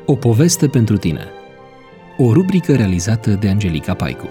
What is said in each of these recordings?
O poveste pentru tine. O rubrică realizată de Angelica Paicu.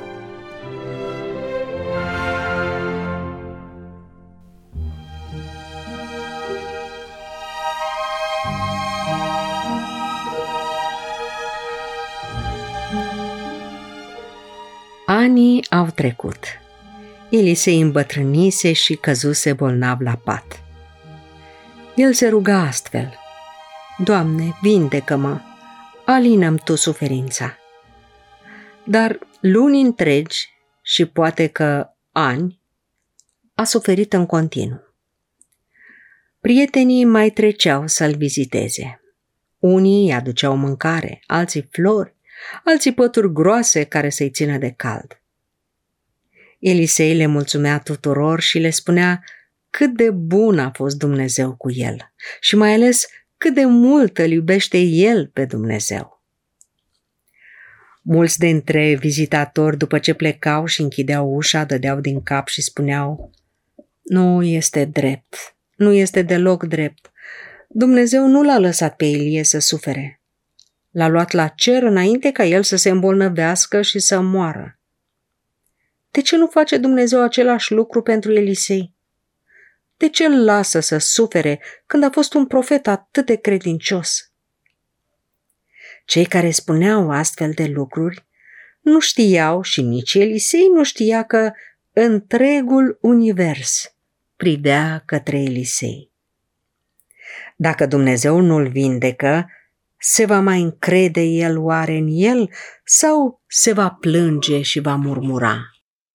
Anii au trecut. Elisei îmbătrânise și căzuse bolnav la pat. El se ruga astfel: Doamne, vindecă-mă, alină-mi Tu suferința. Dar luni întregi și poate că ani a suferit în continuu. Prietenii mai treceau să-l viziteze. Unii îi aduceau mâncare, alții flori, alții pături groase care să-i țină de cald. Elisei le mulțumea tuturor și le spunea cât de bun a fost Dumnezeu cu el și mai ales cât de mult îl iubește el pe Dumnezeu. Mulți dintre vizitatori, după ce plecau și închideau ușa, dădeau din cap și spuneau: Nu este drept, nu este deloc drept. Dumnezeu nu l-a lăsat pe Ilie să sufere. L-a luat la cer înainte ca el să se îmbolnăvească și să moară. De ce nu face Dumnezeu același lucru pentru Elisei? De ce îl lasă să sufere când a fost un profet atât de credincios? Cei care spuneau astfel de lucruri nu știau și nici Elisei nu știa că întregul univers privea către Elisei. Dacă Dumnezeu nu-l vindecă, se va mai încrede el oare în el sau se va plânge și va murmura?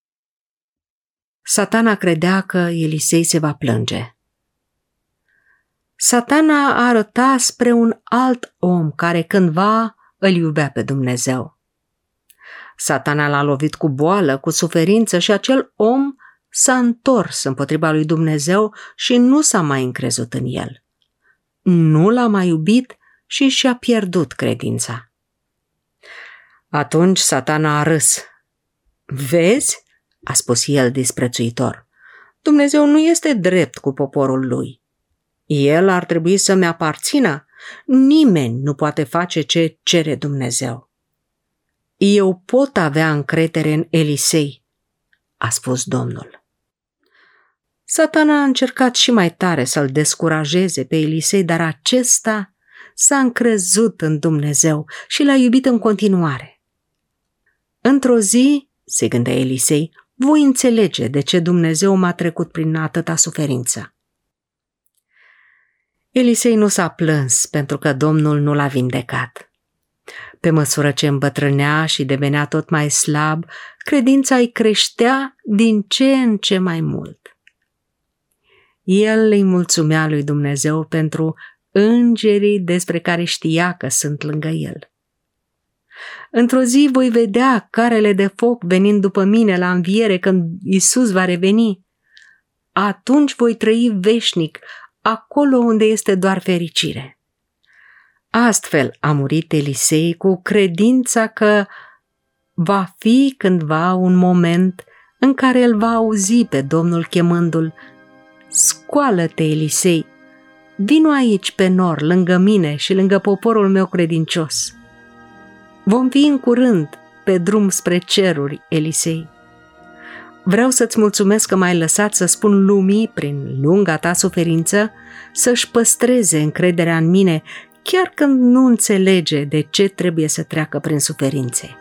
Satana credea că Elisei se va plânge. Satana arăta spre un alt om care cândva îl iubea pe Dumnezeu. Satana l-a lovit cu boală, cu suferință și acel om s-a întors împotriva lui Dumnezeu și nu s-a mai încrezut în el. Nu l-a mai iubit și și-a pierdut credința. Atunci Satana a râs. Vezi? A spus el disprețuitor. Dumnezeu nu este drept cu poporul lui. El ar trebui să-mi aparțină. Nimeni nu poate face ce cere Dumnezeu. Eu pot avea încredere în Elisei, a spus Domnul. Satana a încercat și mai tare să-l descurajeze pe Elisei, dar acesta s-a încrezut în Dumnezeu și l-a iubit în continuare. Într-o zi, se gândea Elisei, voi înțelege de ce Dumnezeu m-a trecut prin atâta suferință. Elisei nu s-a plâns pentru că Domnul nu l-a vindecat. Pe măsură ce îmbătrânea și devenea tot mai slab, credința îi creștea din ce în ce mai mult. El îi mulțumea lui Dumnezeu pentru îngerii despre care știa că sunt lângă el. Într-o zi voi vedea carele de foc venind după mine la înviere când Iisus va reveni. Atunci voi trăi veșnic, acolo unde este doar fericire. Astfel a murit Elisei cu credința că va fi cândva un moment în care îl va auzi pe Domnul chemându-l: Scoală-te, Elisei, vino aici pe nor, lângă mine și lângă poporul meu credincios. Vom fi în curând pe drum spre ceruri, Elisei. Vreau să-ți mulțumesc că m-ai lăsat să spun lumii, prin lunga ta suferință, să-și păstreze încrederea în mine, chiar când nu înțelege de ce trebuie să treacă prin suferințe.